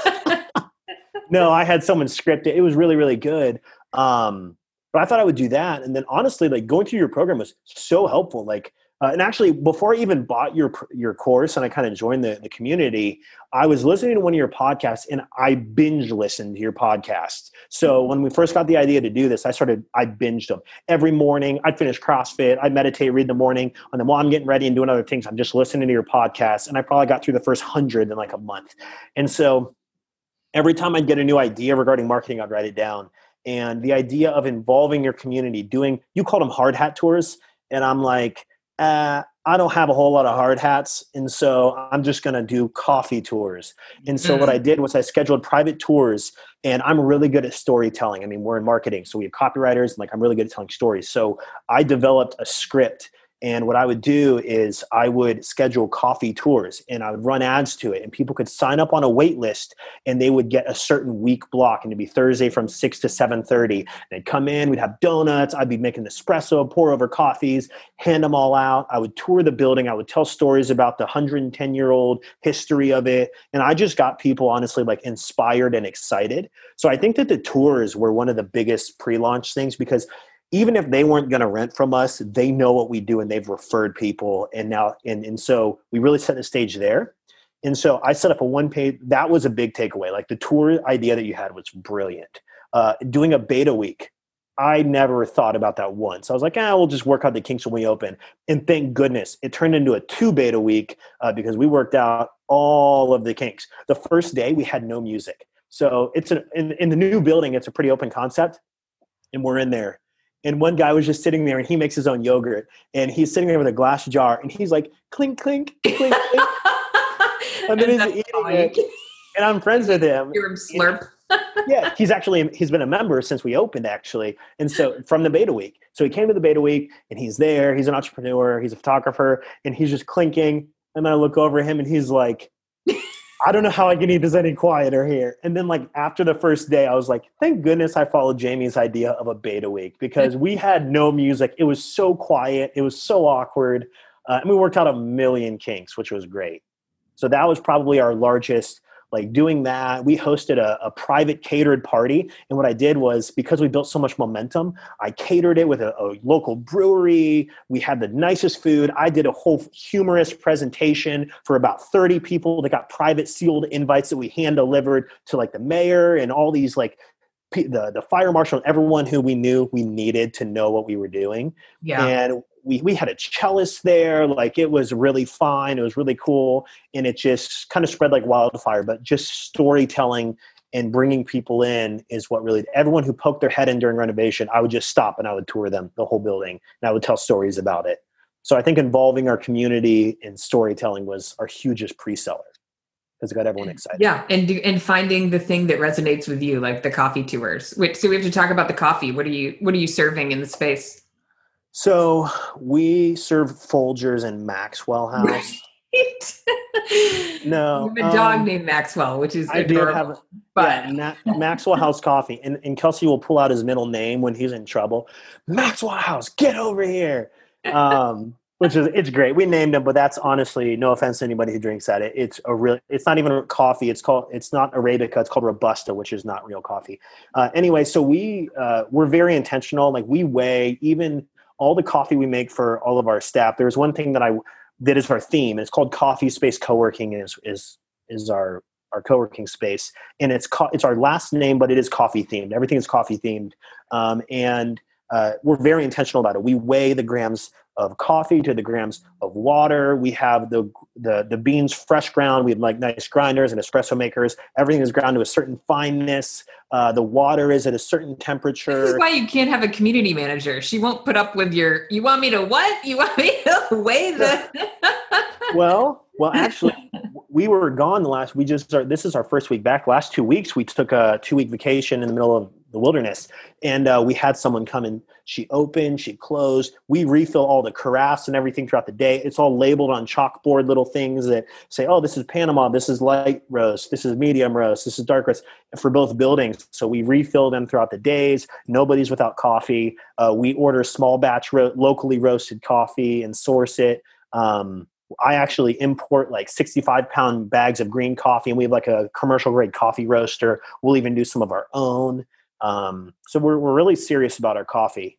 no. I had someone script it. It was really, really good. Um, but I thought I would do that, and then honestly, like going through your program was so helpful. Like, uh, and actually, before I even bought your your course, and I kind of joined the the community, I was listening to one of your podcasts, and I binge listened to your podcasts. So when we first got the idea to do this, I started, I binged them every morning. I'd finish CrossFit, I'd meditate, read in the morning, and then while I'm getting ready and doing other things, I'm just listening to your podcast. And I probably got through the first hundred in like a month. And so every time I'd get a new idea regarding marketing, I'd write it down. And the idea of involving your community, doing, you called them hard hat tours. And I'm like, uh, I don't have a whole lot of hard hats. And so I'm just going to do coffee tours. And so mm. what I did was I scheduled private tours, and I'm really good at storytelling. I mean, we're in marketing, so we have copywriters, and like, I'm really good at telling stories. So I developed a script. And what I would do is I would schedule coffee tours, and I would run ads to it, and people could sign up on a wait list, and they would get a certain week block, and it'd be Thursday from six to seven thirty. They'd come in, we'd have donuts, I'd be making espresso, pour over coffees, hand them all out. I would tour the building. I would tell stories about the one hundred ten year old history of it. And I just got people honestly like inspired and excited. So I think that the tours were one of the biggest pre-launch things, because even if they weren't going to rent from us, they know what we do and they've referred people. And now, and, and so we really set the stage there. And so I set up a one page, that was a big takeaway. Like the tour idea that you had was brilliant. Uh, doing a beta week, I never thought about that once. I was like, ah, we'll just work out the kinks when we open. And thank goodness it turned into a two beta week uh, because we worked out all of the kinks. The first day we had no music. So it's an, in, in the new building, it's a pretty open concept, and we're in there. And one guy was just sitting there, and he makes his own yogurt, and he's sitting there with a glass jar, and he's like, clink, clink, clink, clink. And then he's eating it. And I'm friends with him. Hear him slurp. Yeah, he's actually, he's been a member since we opened, actually. And so from the beta week. So he came to the beta week, and he's there. He's an entrepreneur. He's a photographer, and he's just clinking. And then I look over at him, and he's like, I don't know how I can eat this any quieter here. And then like after the first day, I was like, thank goodness I followed Jamie's idea of a beta week because we had no music. It was so quiet. It was so awkward. Uh, and we worked out a million kinks, which was great. So that was probably our largest, like doing that. We hosted a, a private catered party. And what I did was, because we built so much momentum, I catered it with a, a local brewery. We had the nicest food. I did a whole humorous presentation for about thirty people that got private sealed invites that we hand delivered to like the mayor and all these like p- the, the fire marshal and everyone who we knew we needed to know what we were doing. Yeah. And we, we had a cellist there. Like it was really fun. It was really cool. And it just kind of spread like wildfire, but just storytelling and bringing people in is what really, everyone who poked their head in during renovation, I would just stop and I would tour them, the whole building, and I would tell stories about it. So I think involving our community in storytelling was our hugest pre-seller because it got everyone excited. Yeah. And, do, and finding the thing that resonates with you, like the coffee tours. Wait, so we have to talk about the coffee. What are you, what are you serving in the space? So we serve Folgers and Maxwell House. Right. No. You have a dog um, named Maxwell, which is I adorable. did have a, but yeah, Ma- Maxwell House Coffee. And, and Kelsey will pull out his middle name when he's in trouble. Maxwell House, get over here. Um, which is, it's great. We named him, but that's honestly, no offense to anybody who drinks that. It, it's a real, it's not even coffee. It's called, it's not Arabica. It's called Robusta, which is not real coffee. Uh, anyway, so we, uh, we're very intentional. Like we weigh even all the coffee we make for all of our staff. There's one thing that I, that is our theme. It's called Coffee Space Co-working is, is, is our, our co-working space. And it's, co- it's our last name, but it is coffee themed. Everything is coffee themed. Um, and uh, we're very intentional about it. We weigh the grams of coffee to the grams of water. We have the, the, the beans fresh ground. We have like nice grinders and espresso makers. Everything is ground to a certain fineness. Uh, the water is at a certain temperature. this is why you can't have a community manager. She won't put up with your, you want me to what? You want me to weigh the... well, well, actually, we were gone the last, we just, are, this is our first week back. Last two weeks, we took a two week vacation in the middle of the wilderness. And uh, we had someone come in. She opened, she closed. We refill all the carafes and everything throughout the day. It's all labeled on chalkboard, little things that say, oh, this is Panama, this is light roast, this is medium roast, this is dark roast for both buildings. So we refill them throughout the days. Nobody's without coffee. Uh, we order small batch ro- locally roasted coffee and source it. Um, I actually import like sixty-five pound bags of green coffee, and we have like a commercial grade coffee roaster. We'll even do some of our own. Um, so we're we're really serious about our coffee.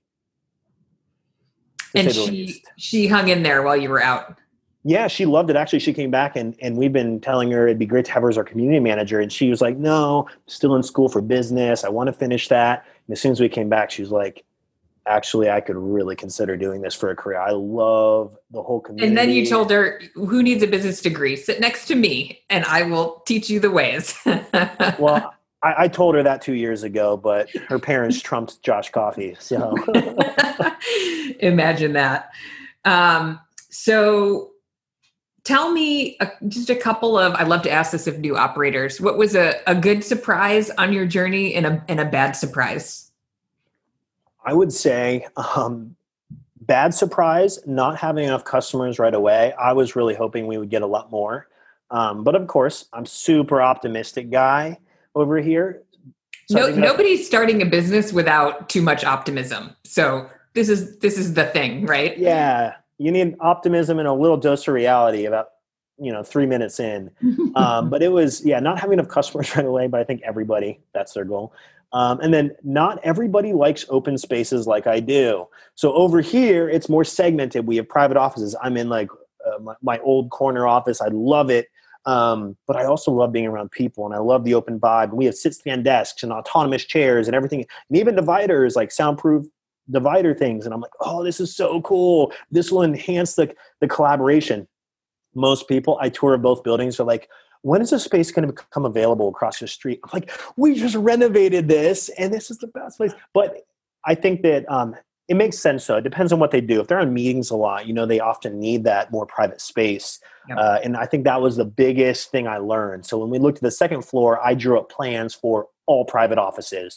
And she she hung in there while you were out. Yeah, she loved it. Actually, she came back and, and we've been telling her it'd be great to have her as our community manager. And she was like, no, I'm still in school for business. I want to finish that. And as soon as we came back, she was like, actually, I could really consider doing this for a career. I love the whole community. And then you told her, who needs a business degree? Sit next to me and I will teach you the ways. Well, I, I told her that two years ago, but her parents trumped Josh Coffee. So imagine that. Um, so tell me a, just a couple of, I love to ask this of new operators. What was a, a good surprise on your journey and a, and a bad surprise? I would say um, bad surprise, not having enough customers right away. I was really hoping we would get a lot more. Um, but of course, I'm super optimistic guy over here. So no, nobody's starting a business without too much optimism. So this is this is the thing, right? Yeah. You need optimism and a little dose of reality about, you know, three minutes in. Um, but it was, yeah, not having enough customers right away, but I think everybody, that's their goal. Um, and then not everybody likes open spaces like I do. So over here, it's more segmented. We have private offices. I'm in like uh, my, my old corner office. I love it. Um, but I also love being around people and I love the open vibe. We have sit stand desks and autonomous chairs and everything. And even dividers, like soundproof divider things. And I'm like, oh, this is so cool. This will enhance the, the collaboration. Most people I tour both buildings are like, when is this space going to become available across the street? I'm like, we just renovated this and this is the best place. But I think that um, it makes sense though. It depends on what they do. If they're on meetings a lot, you know, they often need that more private space. Yep. Uh, and I think that was the biggest thing I learned. So when we looked at the second floor, I drew up plans for all private offices.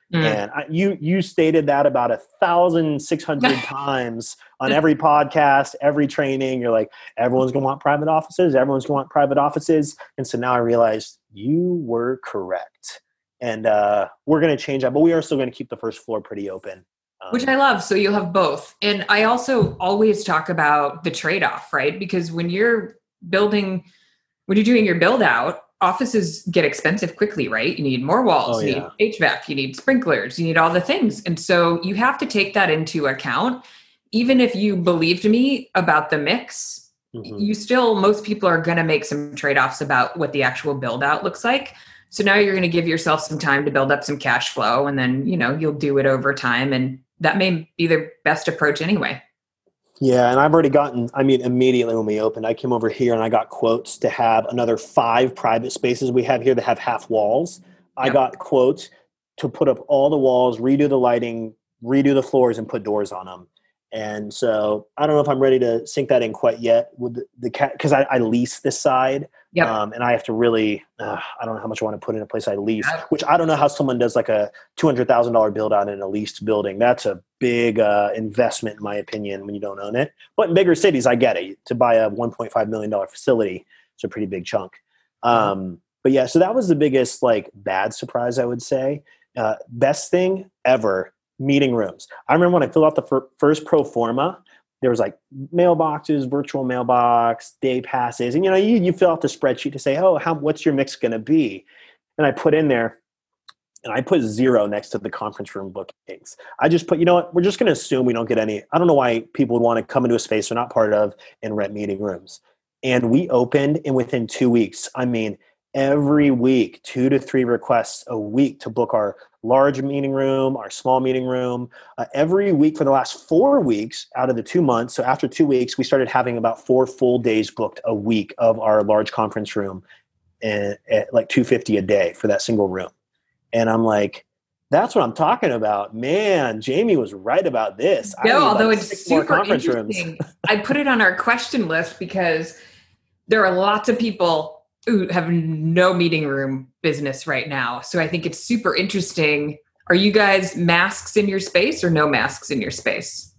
Mm. And I, you you stated that about a thousand six hundred times on every podcast, every training. You're like, everyone's going to want private offices. Everyone's going to want private offices. And so now I realized you were correct. And uh, we're going to change that, but we are still going to keep the first floor pretty open. Um, Which I love. So you'll have both. And I also always talk about the trade-off, right? Because when you're building, when you're doing your build out, offices get expensive quickly, right? You need more walls, Oh, you yeah. need H V A C, you need sprinklers, you need all the things. And so you have to take that into account. Even if you believed me about the mix, mhm. you still, most people are going to make some trade-offs about what the actual build out looks like. So now you're going to give yourself some time to build up some cash flow, and then, you know, you'll do it over time. And that may be the best approach anyway. Yeah, and I've already gotten, I mean, immediately when we opened, I came over here and I got quotes to have another five private spaces we have here that have half walls. I Yep. got quotes to put up all the walls, redo the lighting, redo the floors, and put doors on them. And so I don't know if I'm ready to sink that in quite yet with the, the cat, because I, I lease this side. Yep. Um, and I have to really, uh, I don't know how much I want to put in a place I lease, Yep. which I don't know how someone does like a two hundred thousand dollars build out in a leased building. That's a big uh, investment, in my opinion, when you don't own it. But in bigger cities, I get it. To buy a one point five million dollars facility, it's a pretty big chunk. Um, but yeah, so that was the biggest like bad surprise, I would say. Uh, best thing ever, meeting rooms. I remember when I filled out the fir- first pro forma, there was like mailboxes, virtual mailbox, day passes. And, you know, you, you fill out the spreadsheet to say, oh, how, what's your mix going to be? And I put in there, and I put zero next to the conference room bookings. I just put, you know what, we're just going to assume we don't get any. I don't know why people would want to come into a space they're not part of and rent meeting rooms. And we opened, and within two weeks, I mean, every week, two to three requests a week to book our large meeting room, our small meeting room. Uh, every week for the last four weeks out of the two months. So after two weeks, we started having about four full days booked a week of our large conference room, and at like two hundred fifty dollars a day for that single room. And I'm like, that's what I'm talking about. Man, Jamie was right about this. I No, need, although like, it's six more super conference interesting. rooms. I put it on our question list because there are lots of people who have no meeting room business right now. So I think it's super interesting. Are you guys masks in your space or no masks in your space?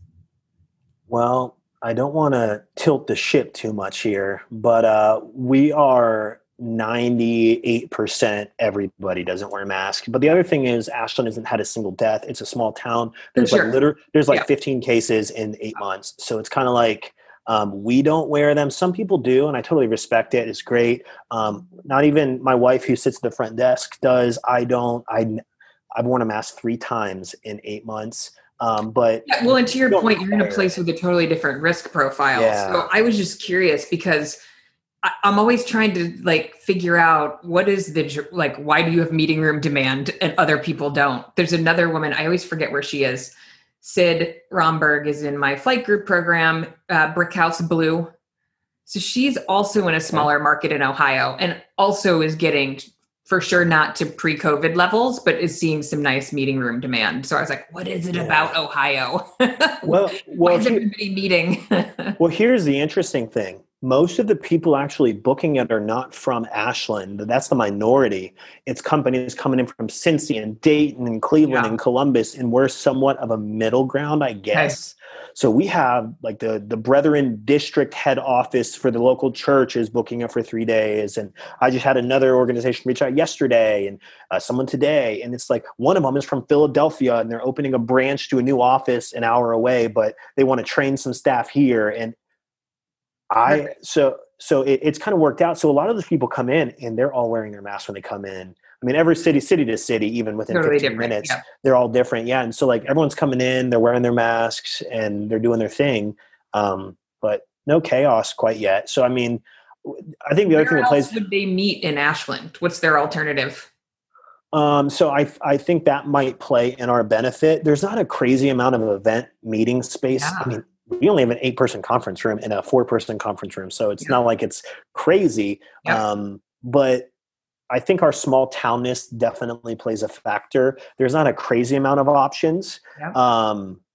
Well, I don't want to tilt the ship too much here, but uh, we are ninety-eight percent everybody doesn't wear a mask. But the other thing is Ashland hasn't had a single death. It's a small town. There's Sure. like liter- there's like Yeah. fifteen cases in eight months. So it's kind of like um, we don't wear them. Some people do, and I totally respect it. It's great. Um, not even my wife, who sits at the front desk, does. I don't. I I've worn a mask three times in eight months. Um, but Yeah, well, and to your don't point, you're in a require place it. with a totally different risk profile. Yeah. So I was just curious because I, I'm always trying to like figure out what is the, dr- like, why do you have meeting room demand and other people don't? There's another woman, I always forget where she is. Sid Romberg is in my flight group program, uh, Brick House Blue. So she's also in a smaller market in Ohio and also is getting, for sure, not to pre-COVID levels, but is seeing some nice meeting room demand. So I was like, what is it Yeah. about Ohio? Well, Why well, is he- everybody meeting? well, here's the interesting thing. Most of the people actually booking it are not from Ashland. That's the minority. It's companies coming in from Cincy and Dayton and Cleveland Yeah. and Columbus, and we're somewhat of a middle ground, I guess. So we have like the the Brethren District head office for the local church is booking it for three days. And I just had another organization reach out yesterday and uh, someone today. And it's like one of them is from Philadelphia and they're opening a branch to a new office an hour away, but they want to train some staff here. And I, so, so it, it's kind of worked out. So a lot of those people come in and they're all wearing their masks when they come in. I mean, every city, city to city, even within Totally fifteen different, minutes, yeah. they're all different. Yeah. And so like everyone's coming in, they're wearing their masks and they're doing their thing. Um, but no chaos quite yet. So, I mean, I think the other Where thing that else plays, would they meet in Ashland? What's their alternative? um, so I, I think that might play in our benefit. There's not a crazy amount of event meeting space. Yeah. I mean, we only have an eight person conference room and a four person conference room. So it's Yeah. not like it's crazy. Yeah. Um, but I think our small townness definitely plays a factor. There's not a crazy amount of options. Yeah. Um,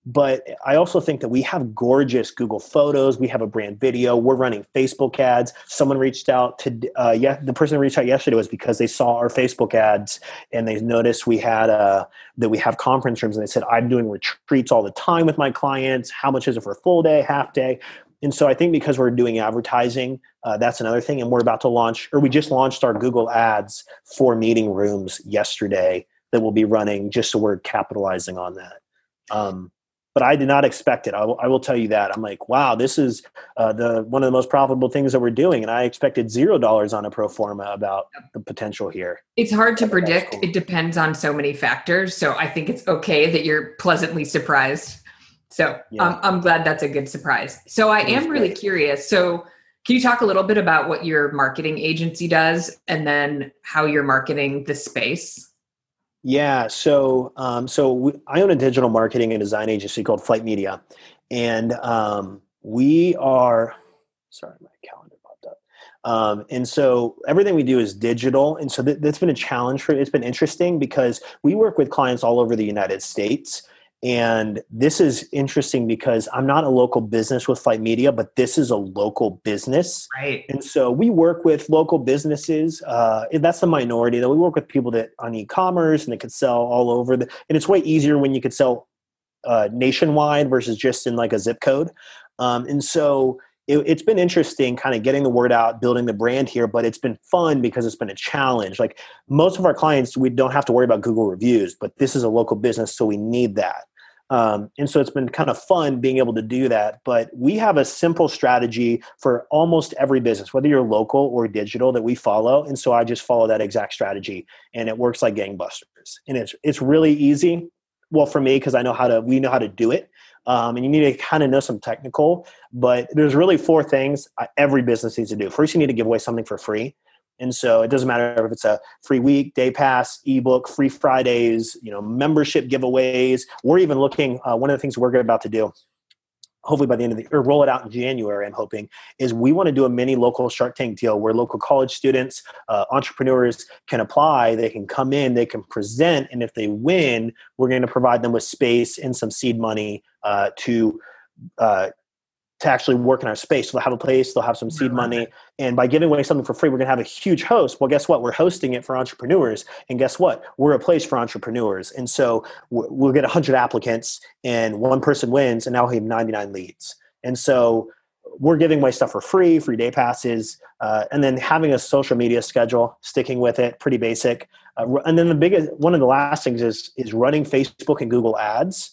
But I also think that we have gorgeous Google Photos. We have a brand video. We're running Facebook ads. Someone reached out to, uh, yeah, the person who reached out yesterday was because they saw our Facebook ads and they noticed we had a, that we have conference rooms, and they said, I'm doing retreats all the time with my clients. How much is it for a full day, half day? And so I think because we're doing advertising, uh, that's another thing. And we're about to launch, or we just launched our Google ads for meeting rooms yesterday that will be running, just so we're capitalizing on that. Um, but I did not expect it. I will, I will tell you that. I'm like, wow, this is uh, the one of the most profitable things that we're doing. And I expected zero dollars on a pro forma about the potential here. It's hard to But predict. cool. It depends on so many factors. So I think it's okay that you're pleasantly surprised. So Yeah. um, I'm glad that's a good surprise. So I It am was really great. curious. So can you talk a little bit about what your marketing agency does and then how you're marketing the space? Yeah. So, um, so we, I own a digital marketing and design agency called Flight Media, and um, we are. Sorry, my calendar popped up. Um, and so everything we do is digital, and so th- that's been a challenge for. It's been interesting because we work with clients all over the United States. And this is interesting because I'm not a local business with Flight Media, but this is a local business. Right. And so we work with local businesses. Uh, that's the minority, though. We work with people that on e-commerce and they could sell all over. The, and it's way easier when you could sell uh, nationwide versus just in like a zip code. Um, and so it, it's been interesting kind of getting the word out, building the brand here, but it's been fun because it's been a challenge. Like most of our clients, we don't have to worry about Google reviews, but this is a local business, so we need that. Um, and so it's been kind of fun being able to do that. But we have a simple strategy for almost every business, whether you're local or digital, that we follow. And so I just follow that exact strategy, and it works like gangbusters. And it's it's really easy. Well, for me, because I know how to, we know how to do it. Um, and you need to kind of know some technical, but there's really four things uh, every business needs to do. First, you need to give away something for free. And so it doesn't matter if it's a free week, day pass, ebook, free Fridays, you know, membership giveaways. We're even looking, uh, one of the things we're about to do, hopefully by the end of the year, roll it out in January, I'm hoping, is we want to do a mini local Shark Tank deal where local college students, uh, entrepreneurs can apply, they can come in, they can present, and if they win, we're going to provide them with space and some seed money uh, to uh, to actually work in our space. So they'll have a place, they'll have some seed money. And by giving away something for free, we're going to have a huge host. Well, guess what? We're hosting it for entrepreneurs. And guess what? We're a place for entrepreneurs. And so we'll get one hundred applicants and one person wins, and now we have ninety-nine leads. And so we're giving away stuff for free, free day passes, uh, and then having a social media schedule, sticking with it, pretty basic. Uh, and then the biggest, one of the last things is, is running Facebook and Google ads.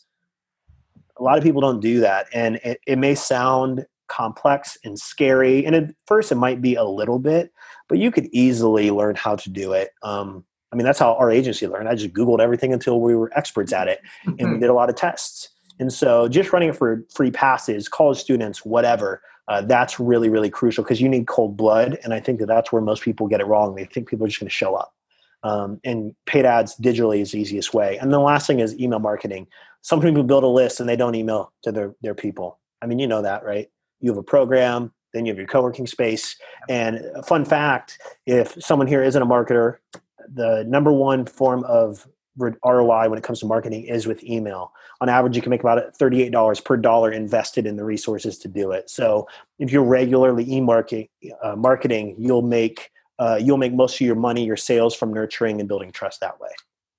A lot of people don't do that, and it, it may sound complex and scary. And at first it might be a little bit, but you could easily learn how to do it. Um, I mean, that's how our agency learned. I just Googled everything until we were experts at it, and we did a lot of tests. And so just running it for free passes, college students, whatever, uh, that's really, really crucial because you need cold blood. And I think that that's where most people get it wrong. They think people are just going to show up. Um, and paid ads digitally is the easiest way. And the last thing is email marketing. Some people build a list and they don't email to their, their people. I mean, you know that, right? You have a program, then you have your co-working space. And a fun fact, if someone here isn't a marketer, the number one form of R O I when it comes to marketing is with email. On average, you can make about thirty-eight dollars per dollar invested in the resources to do it. So if you're regularly e-marketing, uh, marketing, you'll make Uh, you'll make most of your money, your sales, from nurturing and building trust that way.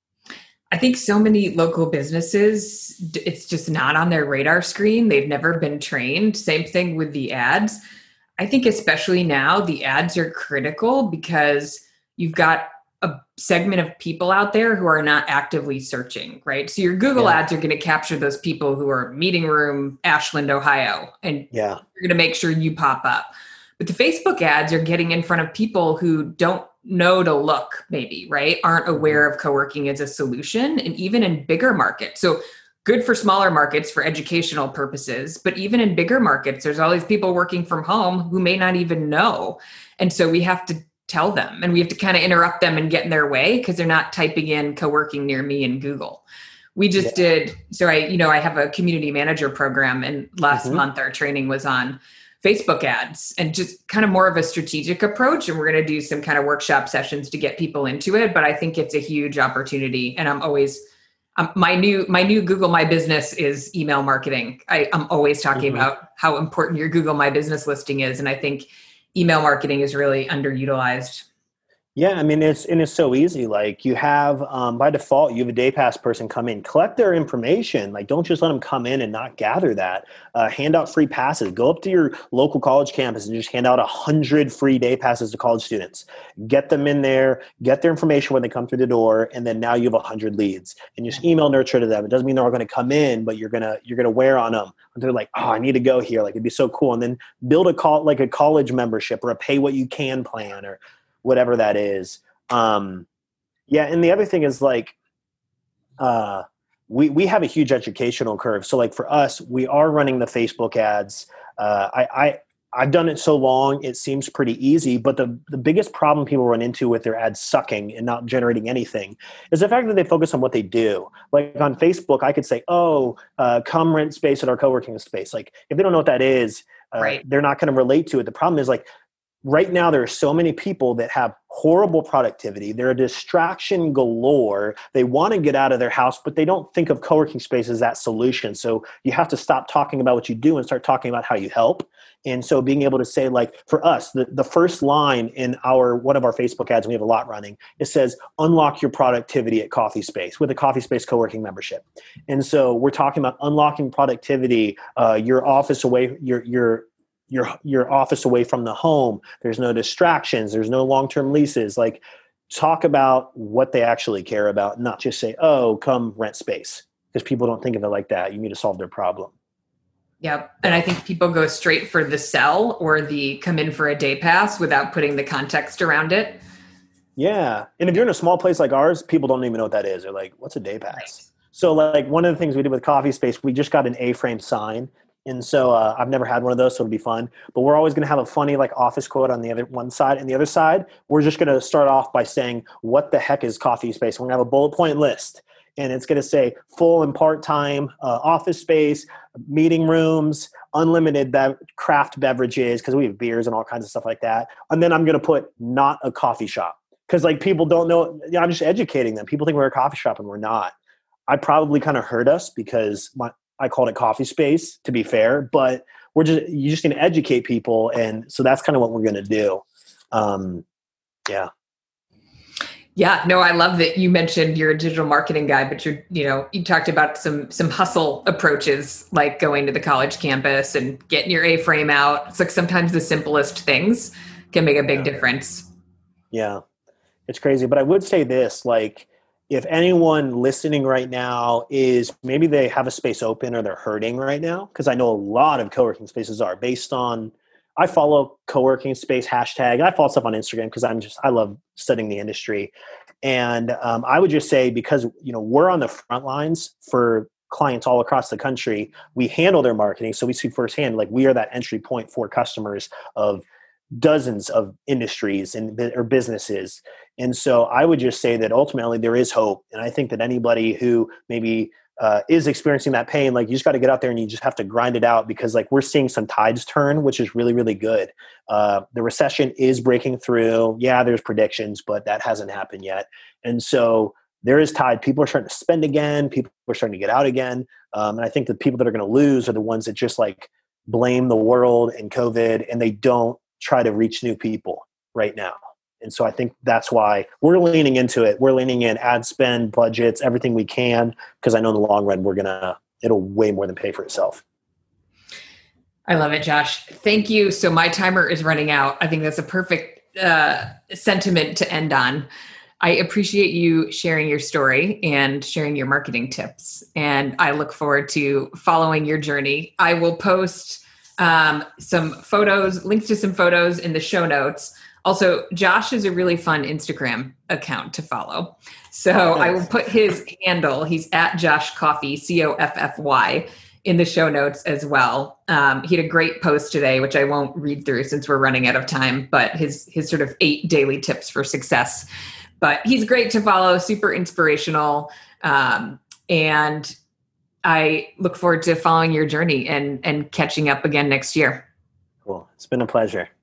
I think so many local businesses, it's just not on their radar screen. They've never been trained. Same thing with the ads. I think especially now the ads are critical because you've got a segment of people out there who are not actively searching, right? So your Google Yeah. ads are going to capture those people who are meeting room, Ashland, Ohio, and Yeah. you're going to make sure you pop up. But the Facebook ads are getting in front of people who don't know to look, maybe, right? Aren't aware of co-working as a solution, and even in bigger markets. So good for smaller markets for educational purposes, but even in bigger markets, there's all these people working from home who may not even know. And so we have to tell them, and we have to kind of interrupt them and get in their way because they're not typing in co-working near me in Google. We just yeah. did, so I, you know, I have a community manager program, and last mm-hmm. month our training was on Facebook ads and just kind of more of a strategic approach. And we're going to do some kind of workshop sessions to get people into it. But I think it's a huge opportunity. And I'm always, Um, my new my new Google My Business is email marketing. I, I'm always talking mm-hmm. about how important your Google My Business listing is, and I think email marketing is really underutilized. Yeah, I mean, it's and it's so easy. Like you have, um, by default, you have a day pass person come in, collect their information. Like don't just let them come in and not gather that. Uh, hand out free passes. Go up to your local college campus and just hand out a hundred free day passes to college students. Get them in there, get their information when they come through the door, and then now you have a hundred leads. And just email nurture to them. It doesn't mean they're all going to come in, but you're gonna you're gonna wear on them. And they're like, oh, I need to go here. Like it'd be so cool. And then build a call like a college membership or a pay what you can plan or whatever that is. Um, yeah. And the other thing is like, uh, we, we have a huge educational curve. So like for us, we are running the Facebook ads. Uh, I, I, I've done it so long, it seems pretty easy, but the, the biggest problem people run into with their ads sucking and not generating anything is the fact that they focus on what they do. Like on Facebook, I could say, oh, uh, come rent space at our co-working space. Like if they don't know what that is, uh, right. they're not going to relate to it. The problem is like, right now, there are so many people that have horrible productivity. They're a distraction galore. They want to get out of their house, but they don't think of co-working space as that solution. So you have to stop talking about what you do and start talking about how you help. And so being able to say, like, for us, the, the first line in our one of our Facebook ads, and we have a lot running, it says, unlock your productivity at Coffee Space with a Coffee Space co-working membership. And so we're talking about unlocking productivity, uh, your office away, your your your your office away from the home. There's no distractions. There's no long-term leases. Like talk about what they actually care about, not just say, oh, come rent space, because people don't think of it like that. You need to solve their problem. Yep. And I think people go straight for the sell or the come in for a day pass without putting the context around it. Yeah. And if you're in a small place like ours, people don't even know what that is. They're like, what's a day pass? Right. So like one of the things we did with Coffee Space, we just got an A-frame sign. And so uh, I've never had one of those, so it'll be fun. But we're always going to have a funny like office quote on the other one side. And the other side, we're just going to start off by saying, what the heck is Coffee Space? We're going to have a bullet point list. And it's going to say full and part-time uh, office space, meeting rooms, unlimited be- craft beverages, because we have beers and all kinds of stuff like that. And then I'm going to put not a coffee shop. Because like people don't know, you know, I'm just educating them. People think we're a coffee shop and we're not. I probably kind of hurt us because my I called it Coffee Space, to be fair, but we're just, you just need to educate people. And so that's kind of what we're going to do. Um, yeah. Yeah, no, I love that you mentioned you're a digital marketing guy, but you're, you know, you talked about some, some hustle approaches, like going to the college campus and getting your A-frame out. It's like sometimes the simplest things can make a big yeah. difference. Yeah, it's crazy. But I would say this, like, if anyone listening right now is maybe they have a space open or they're hurting right now, because I know a lot of co-working spaces are based on, I follow co-working space hashtag. I follow stuff on Instagram because I'm just, I love studying the industry. And um, I would just say, because, you know, we're on the front lines for clients all across the country, we handle their marketing. So we see firsthand, like we are that entry point for customers of dozens of industries and or businesses. And so I would just say that ultimately there is hope. And I think that anybody who maybe uh, is experiencing that pain, like you just got to get out there and you just have to grind it out, because like we're seeing some tides turn, which is really, really good. Uh, the recession is breaking through. Yeah, there's predictions, but that hasn't happened yet. And so there is tide. People are starting to spend again. People are starting to get out again. Um, and I think the people that are going to lose are the ones that just like blame the world and COVID, and they don't try to reach new people right now. And so I think that's why we're leaning into it. We're leaning in ad spend, budgets, everything we can, because I know in the long run, we're going to, it'll way more than pay for itself. I love it, Josh. Thank you. So my timer is running out. I think that's a perfect uh, sentiment to end on. I appreciate you sharing your story and sharing your marketing tips. And I look forward to following your journey. I will post um, some photos, links to some photos in the show notes. Also, Josh is a really fun Instagram account to follow. So oh, I will put his handle. He's at Josh Coffey, C O F F Y, in the show notes as well. Um, he had a great post today, which I won't read through since we're running out of time, but his his sort of eight daily tips for success. But he's great to follow, super inspirational. Um, and I look forward to following your journey and, and catching up again next year. Cool. It's been a pleasure.